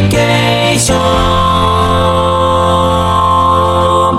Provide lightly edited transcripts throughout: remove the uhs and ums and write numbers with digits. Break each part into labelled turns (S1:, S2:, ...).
S1: ニケーション。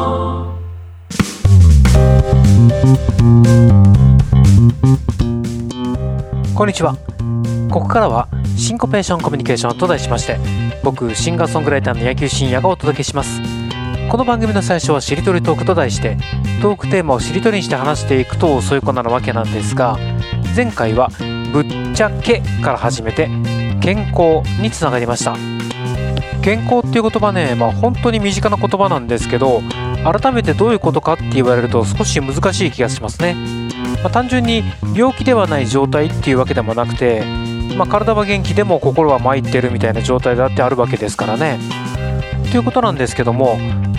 S1: こんにちは。ここからはシンコペーションコミュニケーションと題しまして、僕シンガーソングライターの野球深夜がお届けします。この番組の最初はしりとりトークと題して、トークテーマをしりとりにして話していくとそういうことなわけなんですが、前回はぶっちゃけから始めて健康につながりました。健康っていう言葉ね、本当に身近な言葉なんですけど、改めてどういうことかって言われると少し難しい気がしますね。単純に病気ではない状態っていうわけでもなくて、体は元気でも心は参ってるみたいな状態だってあるわけですからね。ということなんですけども、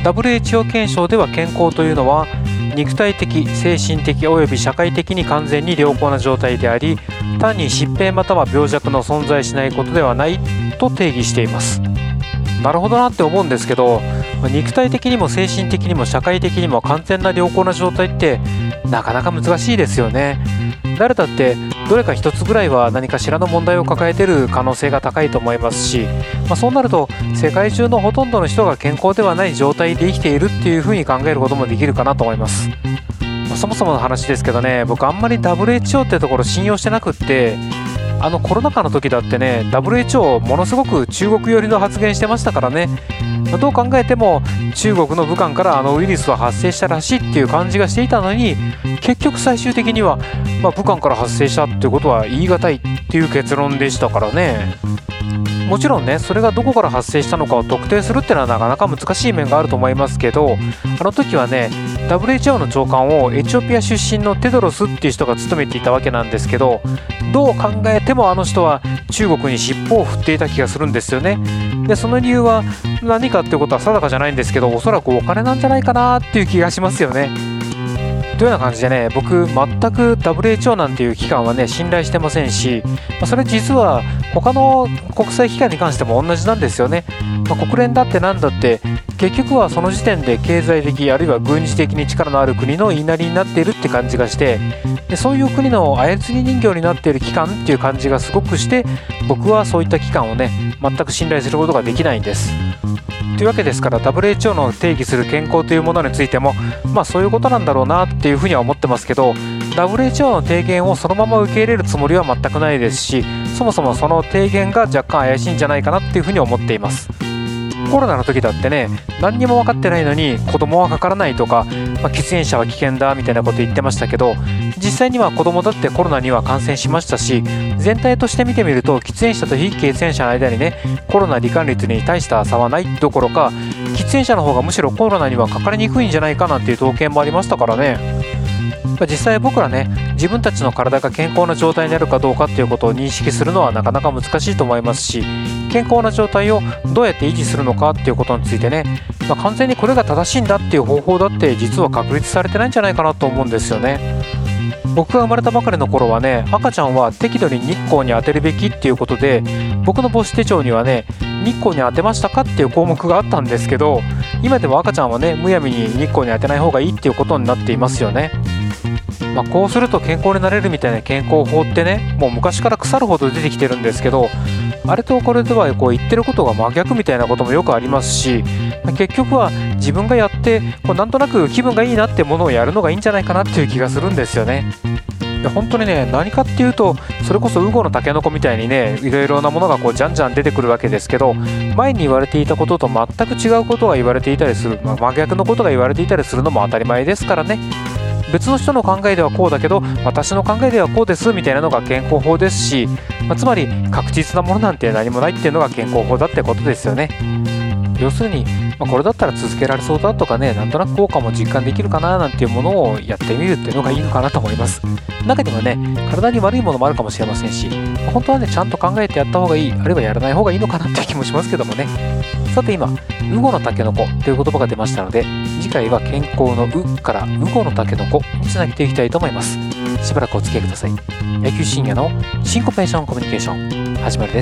S1: WHO 憲章では健康というのは肉体的、精神的および社会的に完全に良好な状態であり、単に疾病または病弱の存在しないことではないと定義しています。なるほどなって思うんですけど、肉体的にも精神的にも社会的にも完全な良好な状態ってなかなか難しいですよね。誰だってどれか一つぐらいは何かしらの問題を抱えている可能性が高いと思いますし、そうなると世界中のほとんどの人が健康ではない状態で生きているっていうふうに考えることもできるかなと思います。そもそもの話ですけどね、僕あんまり WHO ってところ信用してなくって、コロナ禍の時だってね、 WHO ものすごく中国寄りの発言してましたからね。どう考えても中国の武漢からウイルスは発生したらしいっていう感じがしていたのに、結局最終的には、武漢から発生したっていうことは言い難いっていう結論でしたからね。もちろんね、それがどこから発生したのかを特定するっていうのはなかなか難しい面があると思いますけど、あの時はね WHO の長官をエチオピア出身のテドロスっていう人が務めていたわけなんですけど、どう考えてもあの人は中国に尻尾を振っていた気がするんですよね。でその理由は何かっていうことは定かじゃないんですけど、おそらくお金なんじゃないかなっていう気がしますよね。というような感じでね、僕全く WHO なんていう機関はね信頼してませんし、それ実は他の国際機関に関しても同じなんですよね。国連だってなんだって結局はその時点で経済的あるいは軍事的に力のある国の言いなりになっているって感じがして、でそういう国の操り人形になっている機関っていう感じがすごくして、僕はそういった機関をね全く信頼することができないんです。というわけですから WHO の定義する健康というものについてもそういうことなんだろうなっていうふうには思ってますけど、 WHO の提言をそのまま受け入れるつもりは全くないですし、そもそもその提言が若干怪しいんじゃないかなっていうふうに思っています。コロナの時だってね、何にも分かってないのに子供はかからないとか、喫煙者は危険だみたいなこと言ってましたけど、実際には子供だってコロナには感染しましたし、全体として見てみると喫煙者と非喫煙者の間にねコロナ罹患率に大した差はないどころか、喫煙者の方がむしろコロナにはかかりにくいんじゃないかなんていう統計もありましたからね。実際僕らね、自分たちの体が健康な状態にあるかどうかっていうことを認識するのはなかなか難しいと思いますし、健康な状態をどうやって維持するのかっていうことについてね、完全にこれが正しいんだっていう方法だって実は確立されてないんじゃないかなと思うんですよね。僕が生まれたばかりの頃はね、赤ちゃんは適度に日光に当てるべきっていうことで、僕の母子手帳にはね、日光に当てましたかっていう項目があったんですけど、今でも赤ちゃんはねむやみに日光に当てない方がいいっていうことになっていますよね。こうすると健康になれるみたいな健康法ってね、もう昔から腐るほど出てきてるんですけど、あれとこれでは言ってることが真逆みたいなこともよくありますし、結局は自分がやってなんとなく気分がいいなってものをやるのがいいんじゃないかなっていう気がするんですよね。で本当にね、何かっていうとそれこそウゴのタケノコみたいにね、いろいろなものがじゃんじゃん出てくるわけですけど、前に言われていたことと全く違うことが言われていたりする、真逆のことが言われていたりするのも当たり前ですからね。別の人の考えではこうだけど私の考えではこうですみたいなのが健康法ですし、つまり確実なものなんて何もないっていうのが健康法だってことですよね。要するに、これだったら続けられそうだとかね、なんとなく効果も実感できるかななんていうものをやってみるっていうのがいいのかなと思います。中にはね、体に悪いものもあるかもしれませんし、本当はねちゃんと考えてやった方がいい、あるいはやらない方がいいのかなっていう気もしますけどもね。さて今ウゴのタケノコという言葉が出ましたので、次回は健康のうからウゴのタケノコにつなげていきたいと思います。しばらくお付き合いください。野球深夜のシンコペーションコミュニケーション始まりです。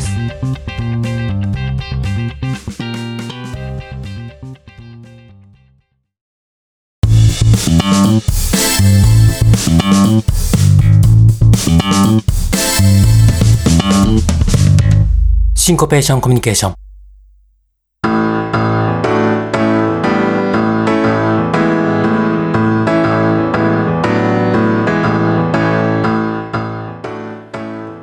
S1: シンコペーションコミュニケーション。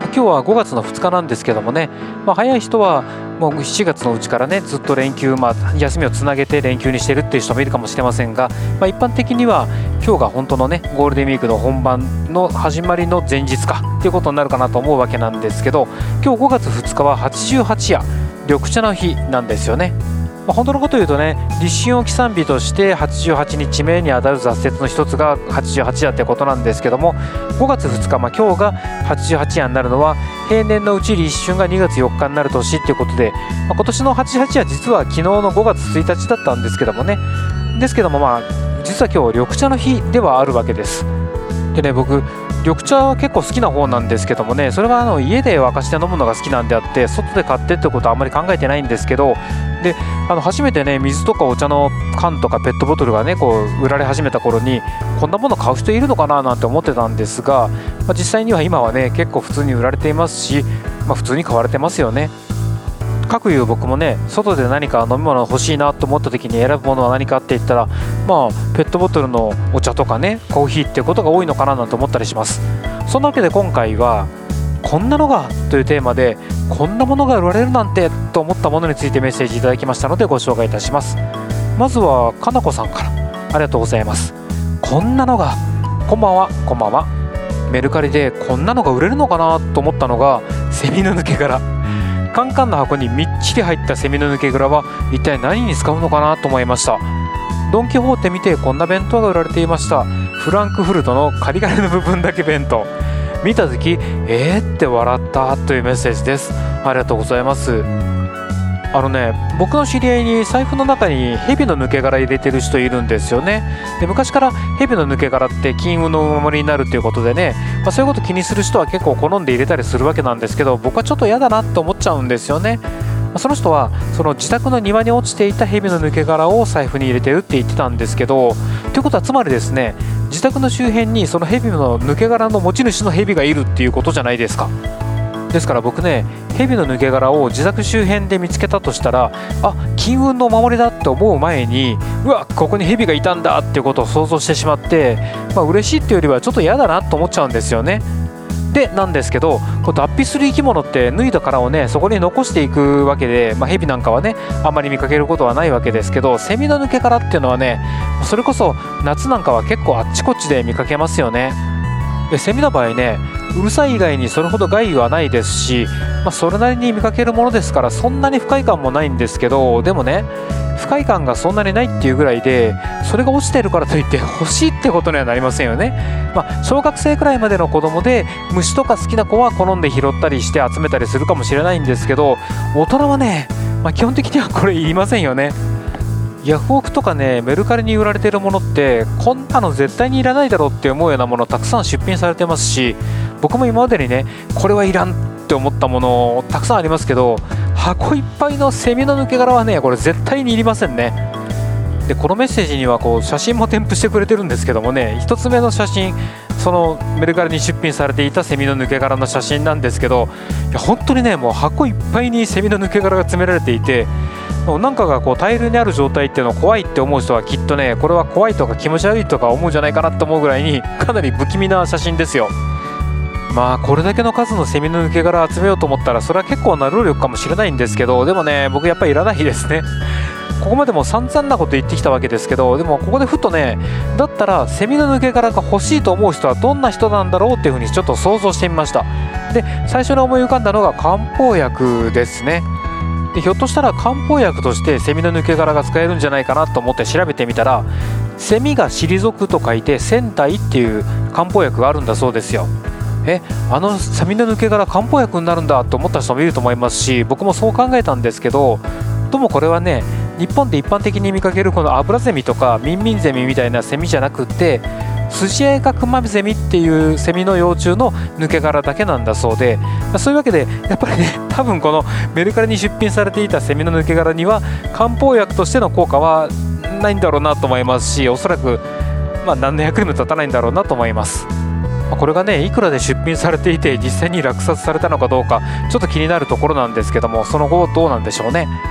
S1: 今日は5月の2日なんですけどもね、早い人はもう7月のうちからねずっと連休、休みをつなげて連休にしてるっていう人もいるかもしれませんが、一般的には今日が本当のねゴールデンウィークの本番の始まりの前日かっていうことになるかなと思うわけなんですけど、今日5月2日は88夜緑茶の日なんですよね。本当のことを言うとね、立春を起算日として88日目にあたる雑節の一つが88夜ってことなんですけども、5月2日、今日が88夜になるのは平年のうち立春が2月4日になる年っていうことで、今年の88夜実は昨日の5月1日だったんですけどもね、実は今日緑茶の日ではあるわけです。でね、僕緑茶は結構好きな方なんですけどもね、それは家で沸かして飲むのが好きなんであって外で買ってってことはあんまり考えてないんですけど、で初めてね水とかお茶の缶とかペットボトルがねこう売られ始めた頃にこんなもの買う人いるのかななんて思ってたんですが、実際には今はね結構普通に売られていますし、普通に買われてますよね。かくいう僕もね外で何か飲み物欲しいなと思った時に選ぶものは何かって言ったら、ペットボトルのお茶とかねコーヒーっていうことが多いのかななんて思ったりします。そんなわけで今回はこんなのがというテーマで、こんなものが売られるなんてと思ったものについてメッセージいただきましたのでご紹介いたします。まずはかなこさんからありがとうございます。こんなのが、こんばんは。メルカリでこんなのが売れるのかなと思ったのがセミの抜け殻。カンカンの箱にみっちり入ったセミの抜け殻は一体何に使うのかなと思いました。ドンキホーテ見てこんな弁当が売られていました。フランクフルトのカリカリの部分だけ弁当。見た時って笑ったというメッセージです。ありがとうございます。僕の知り合いに財布の中に蛇の抜け殻入れてる人いるんですよね。で昔から蛇の抜け殻って金運のお守りになるということでね、そういうこと気にする人は結構好んで入れたりするわけなんですけど、僕はちょっと嫌だなと思っちゃうんですよね。その人はその自宅の庭に落ちていた蛇の抜け殻を財布に入れてるって言ってたんですけど、ということはつまりですね、自宅の周辺にその蛇の抜け殻の持ち主の蛇がいるっていうことじゃないですか。ですから僕ね、蛇の抜け殻を自宅周辺で見つけたとしたら、金運のお守りだって思う前に、ここに蛇がいたんだっていうことを想像してしまって、嬉しいっていうよりはちょっと嫌だなと思っちゃうんですよね。なんですけど、脱皮する生き物って脱いだ殻をねそこに残していくわけで、蛇なんかはねあんまり見かけることはないわけですけど、セミの抜け殻っていうのはね、それこそ夏なんかは結構あっちこっちで見かけますよね。でセミの場合ね、うるさい以外にそれほど害はないですし、それなりに見かけるものですからそんなに不快感もないんですけど、でもね不快感がそんなにないっていうぐらいで、それが落ちてるからといって欲しいってことにはなりませんよね。小学生くらいまでの子供で虫とか好きな子は好んで拾ったりして集めたりするかもしれないんですけど、大人はね、基本的にはこれいりませんよね。ヤフオクとかねメルカリに売られているものってこんなの絶対にいらないだろうって思うようなものたくさん出品されてますし、僕も今までにねこれはいらんって思ったものたくさんありますけど、箱いっぱいのセミの抜け殻はねこれ絶対にいりませんね。でこのメッセージには写真も添付してくれてるんですけどもね、1つ目の写真、そのメルカリに出品されていたセミの抜け殻の写真なんですけど、本当にねもう箱いっぱいにセミの抜け殻が詰められていて、なんかが大量にある状態っていうのを怖いって思う人はきっとねこれは怖いとか気持ち悪いとか思うんじゃないかなと思うぐらいにかなり不気味な写真ですよ。これだけの数のセミの抜け殻集めようと思ったらそれは結構な労力かもしれないんですけど、でもね僕やっぱりいらないですね。ここまでも散々なこと言ってきたわけですけど、でもここでふとね、だったらセミの抜け殻が欲しいと思う人はどんな人なんだろうっていうふうにちょっと想像してみました。で最初に思い浮かんだのが漢方薬ですね。でひょっとしたら漢方薬としてセミの抜け殻が使えるんじゃないかなと思って調べてみたら、セミが退くと書いて仙体っていう漢方薬があるんだそうですよ。セミの抜け殻漢方薬になるんだと思った人もいると思いますし、僕もそう考えたんですけど、どうもこれはね日本で一般的に見かけるこのアブラゼミとかミンミンゼミみたいなセミじゃなくってスジエガクマゼミっていうセミの幼虫の抜け殻だけなんだそうで、そういうわけでやっぱりね多分このメルカリに出品されていたセミの抜け殻には漢方薬としての効果はないんだろうなと思いますし、おそらく何の役にも立たないんだろうなと思います。これがねいくらで出品されていて実際に落札されたのかどうかちょっと気になるところなんですけども、その後どうなんでしょうね。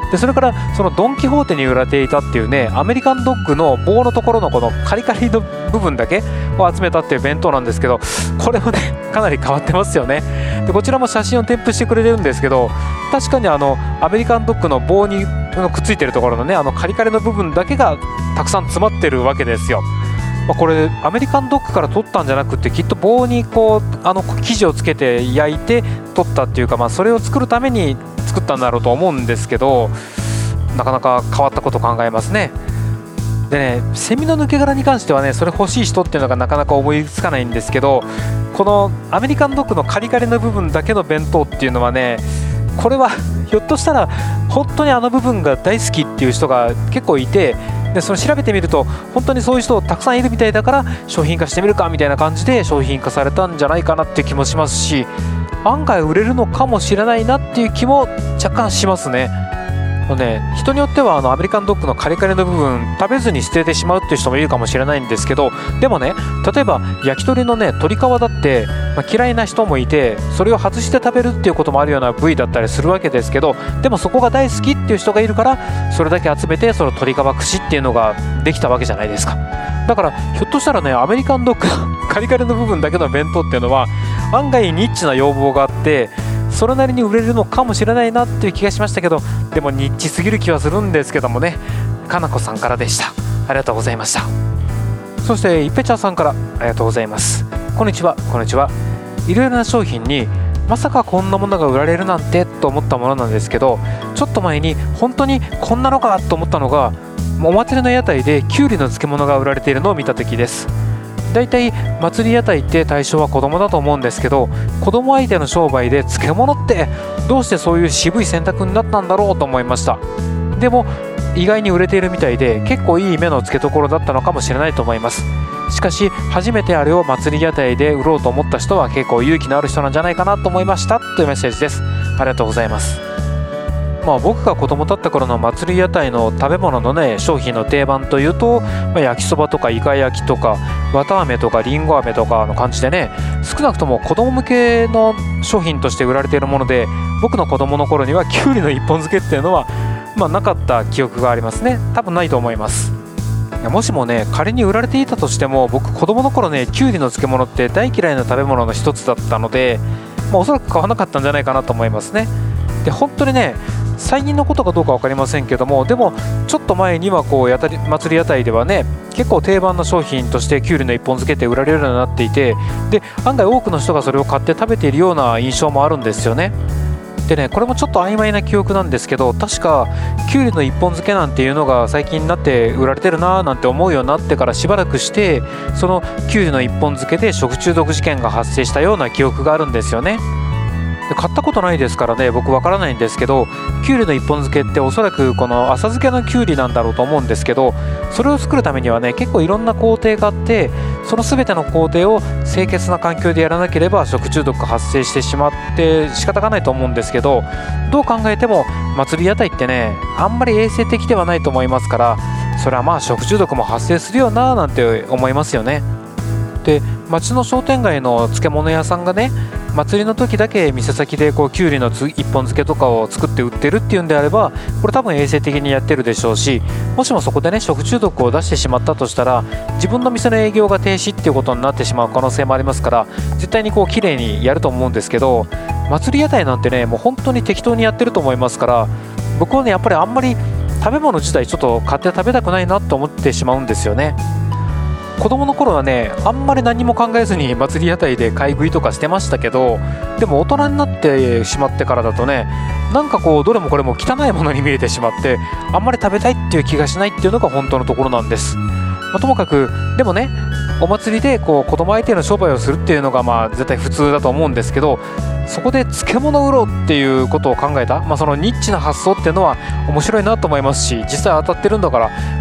S1: でそれからそのドン・キホーテに売られていたっていうね、アメリカンドッグの棒のところのこのカリカリの部分だけを集めたっていう弁当なんですけど、これもねかなり変わってますよね。でこちらも写真を添付してくれてるんですけど、確かにアメリカンドッグの棒にくっついてるところのね、カリカリの部分だけがたくさん詰まってるわけですよ。これアメリカンドッグから取ったんじゃなくて、きっと棒にこう生地をつけて焼いて取ったっていうか、それを作るために作ったんだろうと思うんですけど、なかなか変わったことを考えますね。でね、セミの抜け殻に関してはね、それ欲しい人っていうのがなかなか思いつかないんですけど、このアメリカンドッグのカリカリの部分だけの弁当っていうのはね、これはひょっとしたら本当に部分が大好きっていう人が結構いて、でそれ調べてみると本当にそういう人たくさんいるみたいだから、商品化してみるかみたいな感じで商品化されたんじゃないかなっていう気もしますし、案外売れるのかもしれないなっていう気も若干しますね。人によってはアメリカンドッグのカリカリの部分食べずに捨ててしまうっていう人もいるかもしれないんですけど、でもね、例えば焼き鳥のね鶏皮だって、嫌いな人もいて、それを外して食べるっていうこともあるような部位だったりするわけですけど、でもそこが大好きっていう人がいるから、それだけ集めてその鶏皮串っていうのができたわけじゃないですか。だからひょっとしたらね、アメリカンドッグのカリカリの部分だけの弁当っていうのは案外ニッチな要望があって、それなりに売れるのかもしれないなっていう気がしましたけど、でもニッチすぎる気はするんですけどもね。かなこさんからでした。ありがとうございました。そしていっぺちゃんさんからありがとうございます。こんにちは。こんにちは。いろいろな商品にまさかこんなものが売られるなんてと思ったものなんですけど、ちょっと前に本当にこんなのかと思ったのが、お祭りの屋台できゅうりの漬物が売られているのを見た時です。だいたい祭り屋台って対象は子供だと思うんですけど、子供相手の商売で漬物ってどうしてそういう渋い選択になったんだろうと思いました。でも意外に売れているみたいで、結構いい目の付けどころだったのかもしれないと思います。しかし初めてあれを祭り屋台で売ろうと思った人は結構勇気のある人なんじゃないかなと思いましたというメッセージです。ありがとうございます。僕が子供だった頃の祭り屋台の食べ物のね商品の定番というと、焼きそばとかイカ焼きとか綿あめとかりんご飴とかの感じでね、少なくとも子供向けの商品として売られているもので、僕の子供の頃にはきゅうりの一本漬けっていうのはなかった記憶がありますね。多分ないと思います。もしもね仮に売られていたとしても、僕子供の頃ねきゅうりの漬物って大嫌いな食べ物の一つだったので、おそらく買わなかったんじゃないかなと思いますね。で本当にね、最近のことかどうか分かりませんけども、でもちょっと前には祭り屋台ではね結構定番の商品としてきゅうりの一本漬けって売られるようになっていて、で案外多くの人がそれを買って食べているような印象もあるんですよね。でね、これもちょっと曖昧な記憶なんですけど、確かきゅうりの一本漬けなんていうのが最近になって売られてるなーなんて思うようになってからしばらくして、そのきゅうりの一本漬けで食中毒事件が発生したような記憶があるんですよね。で買ったことないですからね、僕わからないんですけど、きゅうりの一本漬けっておそらくこの浅漬けのきゅうりなんだろうと思うんですけど、それを作るためにはね結構いろんな工程があって、その全ての工程を清潔な環境でやらなければ食中毒が発生してしまって仕方がないと思うんですけど、どう考えても祭り屋台ってねあんまり衛生的ではないと思いますから、それは食中毒も発生するよななんて思いますよね。で町の商店街の漬物屋さんがね、祭りの時だけ店先できゅうりの一本漬けとかを作って売ってるっていうんであれば、これ多分衛生的にやってるでしょうし、もしもそこでね食中毒を出してしまったとしたら、自分の店の営業が停止っていうことになってしまう可能性もありますから、絶対に綺麗にやると思うんですけど、祭り屋台なんてねもう本当に適当にやってると思いますから、僕はねやっぱりあんまり食べ物自体ちょっと買って食べたくないなと思ってしまうんですよね。子供の頃はねあんまり何も考えずに祭り屋台で買い食いとかしてましたけど、でも大人になってしまってからだとね、なんかどれもこれも汚いものに見えてしまって、あんまり食べたいっていう気がしないっていうのが本当のところなんです。ともかくでもね、お祭りで子供相手の商売をするっていうのが絶対普通だと思うんですけど、そこで漬物売ろうっていうことを考えた、そのニッチな発想っていうのは面白いなと思いますし、実際当たってるんだから、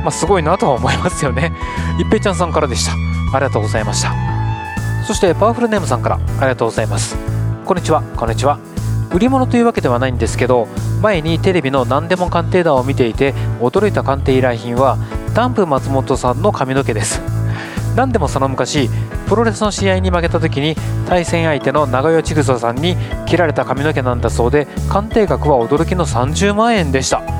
S1: すごいなとは思いますよね。いっぺいちゃんさんからでした。ありがとうございました。そしてパワフルネームさんからありがとうございます。こんにちは。こんにちは。売り物というわけではないんですけど、前にテレビの何でも鑑定団を見ていて驚いた鑑定依頼品はダンプ松本さんの髪の毛です。何でもその昔プロレスの試合に負けた時に対戦相手の長与千草さんに切られた髪の毛なんだそうで、鑑定額は驚きの30万円でした。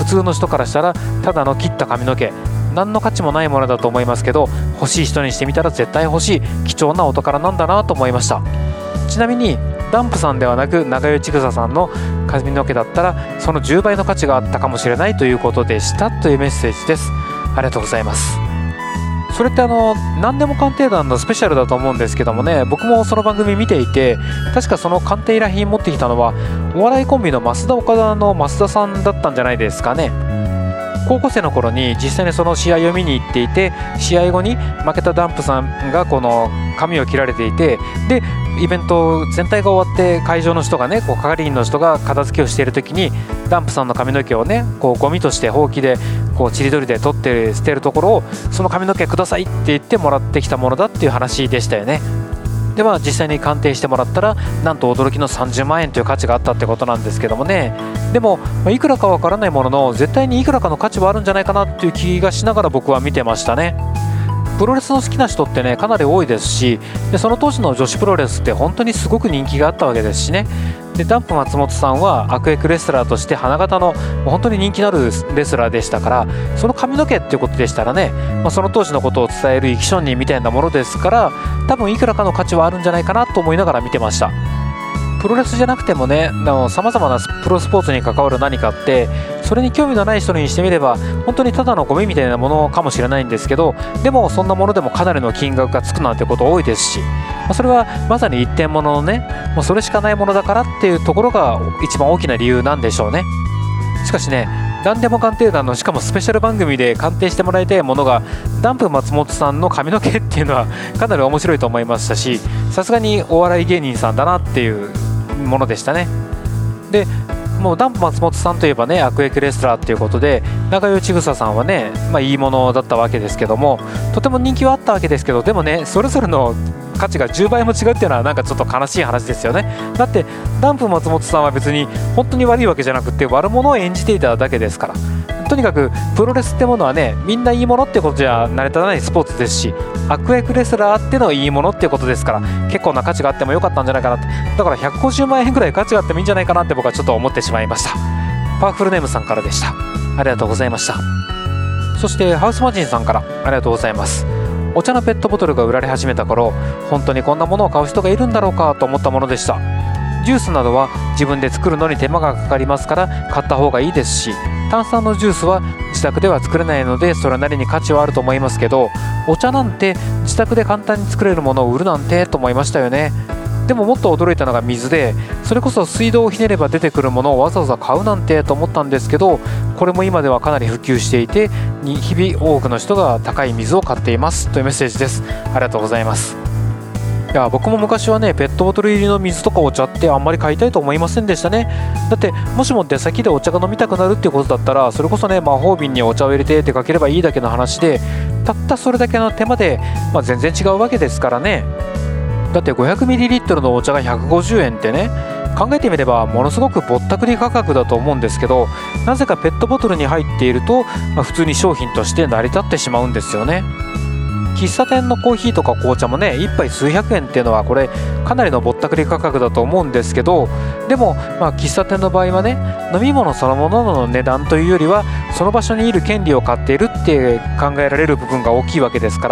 S1: 普通の人からしたらただの切った髪の毛、何の価値もないものだと思いますけど、欲しい人にしてみたら絶対欲しい貴重なお宝なんだなと思いました。ちなみにダンプさんではなく長与千草さんの髪の毛だったらその10倍の価値があったかもしれないということでしたというメッセージです。ありがとうございます。それって何でも鑑定団のスペシャルだと思うんですけどもね、僕もその番組見ていて、確かその鑑定依頼品持ってきたのはお笑いコンビの増田岡田の増田さんだったんじゃないですかね。高校生の頃に実際にその試合を見に行っていて、試合後に負けたダンプさんがこの髪を切られていて、でイベント全体が終わって会場の人がね、係員の人が片付けをしている時にダンプさんの髪の毛をねゴミとしてほうきでちり取りで取って捨てるところを、その髪の毛くださいって言ってもらってきたものだっていう話でしたよね。で実際に鑑定してもらったらなんと驚きの30万円という価値があったってことなんですけどもね。でもいくらかわからないものの絶対にいくらかの価値はあるんじゃないかなっていう気がしながら僕は見てましたね。プロレスの好きな人ってねかなり多いですし、でその当時の女子プロレスって本当にすごく人気があったわけですしね。でダンプ松本さんは悪役レスラーとして花形の本当に人気のあるレスラーでしたから、その髪の毛っていうことでしたらね、その当時のことを伝えるイキション人みたいなものですから、多分いくらかの価値はあるんじゃないかなと思いながら見てました。プロレスじゃなくてもね、さまざまなプロスポーツに関わる何かって、それに興味のない人にしてみれば本当にただのゴミみたいなものかもしれないんですけど、でもそんなものでもかなりの金額がつくなんてこと多いですし、それはまさに一点物のね、それしかないものだからっていうところが一番大きな理由なんでしょうね。しかしね、何でも鑑定団のしかもスペシャル番組で鑑定してもらいたいものがダンプ松本さんの髪の毛っていうのはかなり面白いと思いましたし、さすがにお笑い芸人さんだなっていうものでしたね。でもうダンプ松本さんといえばね悪役レスラーっていうことで、長与千草さんはね、いいものだったわけですけども、とても人気はあったわけですけど、でもねそれぞれの価値が10倍も違うっていうのはなんかちょっと悲しい話ですよね。だってダンプ松本さんは別に本当に悪いわけじゃなくて悪者を演じていただけですから、とにかくプロレスってものはねみんないいものってことじゃ成り立たないスポーツですし、悪役レスラーってのはいいものっていうことですから、結構な価値があってもよかったんじゃないかなって。だから150万円ぐらい価値があってもいいんじゃないかなって僕はちょっと思ってしまいました。パワフルネームさんからでした。ありがとうございました。そしてハウスマジンさんからありがとうございます。お茶のペットボトルが売られ始めた頃、本当にこんなものを買う人がいるんだろうかと思ったものでした。ジュースなどは自分で作るのに手間がかかりますから買った方がいいですし、炭酸のジュースは自宅では作れないのでそれなりに価値はあると思いますけど、お茶なんて自宅で簡単に作れるものを売るなんてと思いましたよね。でももっと驚いたのが水で、それこそ水道をひねれば出てくるものをわざわざ買うなんてと思ったんですけど、これも今ではかなり普及していて、日々多くの人が高い水を買っていますというメッセージです。ありがとうございます。いや僕も昔はねペットボトル入りの水とかお茶ってあんまり買いたいと思いませんでしたね。だってもしも出先でお茶が飲みたくなるっていうことだったら、それこそね魔法瓶にお茶を入れて出かければいいだけの話で、たったそれだけの手間で、全然違うわけですからね。だって 500ml のお茶が150円ってね、考えてみればものすごくぼったくり価格だと思うんですけど、なぜかペットボトルに入っていると、普通に商品として成り立ってしまうんですよね。喫茶店のコーヒーとか紅茶もね1杯数百円っていうのはこれかなりのぼったくり価格だと思うんですけど、でも喫茶店の場合はね飲み物そのものの値段というよりはその場所にいる権利を買っているって考えられる部分が大きいわけですから、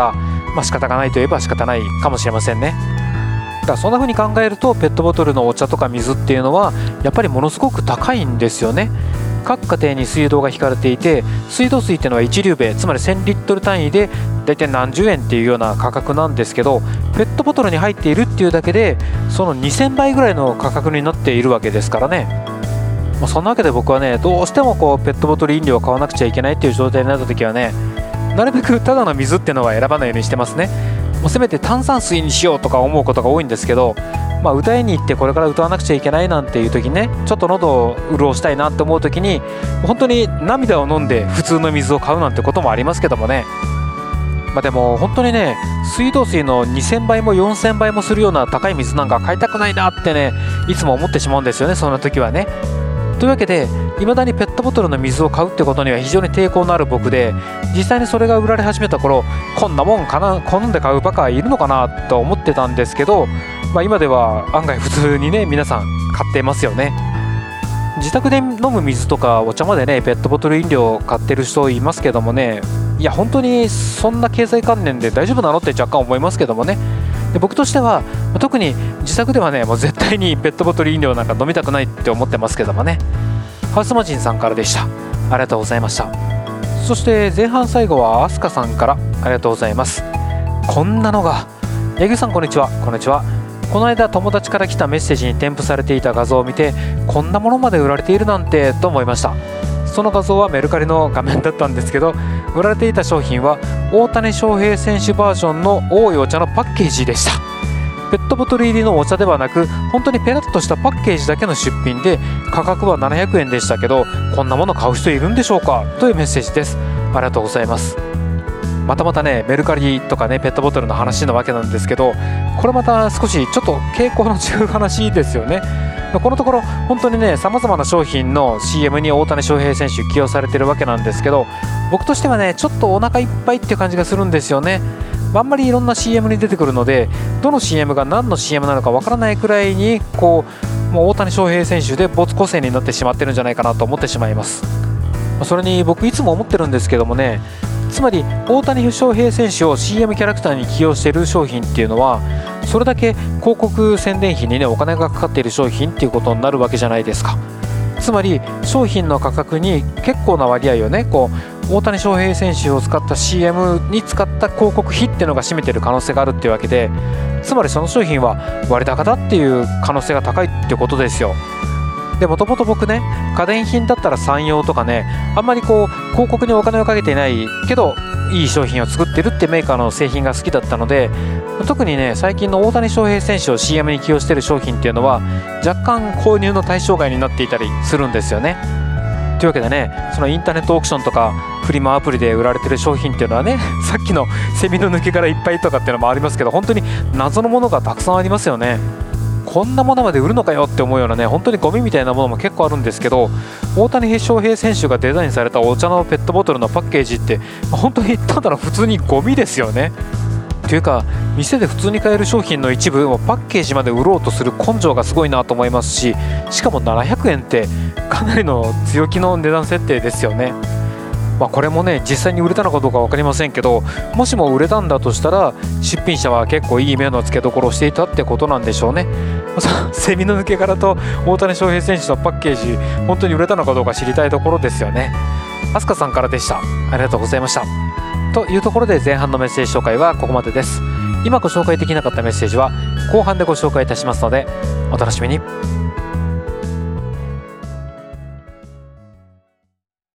S1: 仕方がないといえば仕方ないかもしれませんね。だからそんな風に考えるとペットボトルのお茶とか水っていうのはやっぱりものすごく高いんですよね。各家庭に水道が引かれていて、水道水っていうのは1リュウベイ、つまり1000リットル単位でだいたい何十円っていうような価格なんですけど、ペットボトルに入っているっていうだけでその2000倍ぐらいの価格になっているわけですからね。そんなわけで僕はねどうしてもペットボトル飲料を買わなくちゃいけないっていう状態になった時はね、なるべくただの水っていうのは選ばないようにしてますね。もうせめて炭酸水にしようとか思うことが多いんですけど、歌いに行ってこれから歌わなくちゃいけないなんていう時にね、ちょっと喉を潤したいなって思う時に本当に涙を飲んで普通の水を買うなんてこともありますけどもね。でも本当にね水道水の2000倍も4000倍もするような高い水なんか買いたくないなってねいつも思ってしまうんですよね、そんな時はね。というわけで未だにペットボトルの水を買うってことには非常に抵抗のある僕で、実際にそれが売られ始めた頃こんなもんかな好んで買うバカいるのかなと思ってたんですけど、今では案外普通にね皆さん買ってますよね。 自宅で飲む水とかお茶までねペットボトル飲料買ってる人いますけどもね、いや本当にそんな経済観念で大丈夫なのって若干思いますけどもね。で僕としては特に自宅ではねもう絶対にペットボトル飲料なんか飲みたくないって思ってますけどもね。ハウスマジンさんからでした。ありがとうございました。そして前半最後はアスカさんからありがとうございます。こんなのが、八木さんこんにちは。こんにちは。この間友達から来たメッセージに添付されていた画像を見て、こんなものまで売られているなんてと思いました。その画像はメルカリの画面だったんですけど、売られていた商品は大谷翔平選手バージョンの多いお茶のパッケージでした。ペットボトル入りのお茶ではなく、本当にペラッとしたパッケージだけの出品で、価格は700円でしたけど、こんなもの買う人いるんでしょうかというメッセージです。ありがとうございます。またまたねメルカリとかねペットボトルの話なわけなんですけど、これまた少しちょっと傾向の違う話ですよね。このところ本当にね様々な商品の CM に大谷翔平選手起用されてるわけなんですけど、僕としてはねちょっとお腹いっぱいっていう感じがするんですよね。あんまりいろんな CM に出てくるので、どの CM が何の CM なのかわからないくらいにもう大谷翔平選手で没個性になってしまってるんじゃないかなと思ってしまいます。それに僕いつも思ってるんですけどもね、つまり大谷翔平選手を CM キャラクターに起用している商品っていうのは、それだけ広告宣伝費にねお金がかかっている商品っていうことになるわけじゃないですか。つまり商品の価格に結構な割合をね大谷翔平選手を使った CM に使った広告費っていうのが占めている可能性があるっていうわけで、つまりその商品は割高だっていう可能性が高いってことですよ。でもともと僕ね家電品だったら三洋とかね、あんまり広告にお金をかけていないけどいい商品を作ってるってメーカーの製品が好きだったので、特にね最近の大谷翔平選手を CM に起用している商品っていうのは若干購入の対象外になっていたりするんですよね。というわけでね、そのインターネットオークションとかフリマアプリで売られてる商品っていうのはね、さっきのセミの抜け殻いっぱいとかっていうのもありますけど、本当に謎のものがたくさんありますよね。こんなものまで売るのかよって思うようなね本当にゴミみたいなものも結構あるんですけど、大谷翔平選手がデザインされたお茶のペットボトルのパッケージって本当にただの普通にゴミですよね。というか店で普通に買える商品の一部をパッケージまで売ろうとする根性がすごいなと思いますし、しかも700円ってかなりの強気の値段設定ですよね。これもね実際に売れたのかどうか分かりませんけど、もしも売れたんだとしたら出品者は結構いい目の付けどころをしていたってことなんでしょうね。セミの抜け殻と大谷翔平選手のパッケージ本当に売れたのかどうか知りたいところですよね。アスカさんからでした。ありがとうございました。というところで前半のメッセージ紹介はここまでです。今ご紹介できなかったメッセージは後半でご紹介いたしますのでお楽しみに。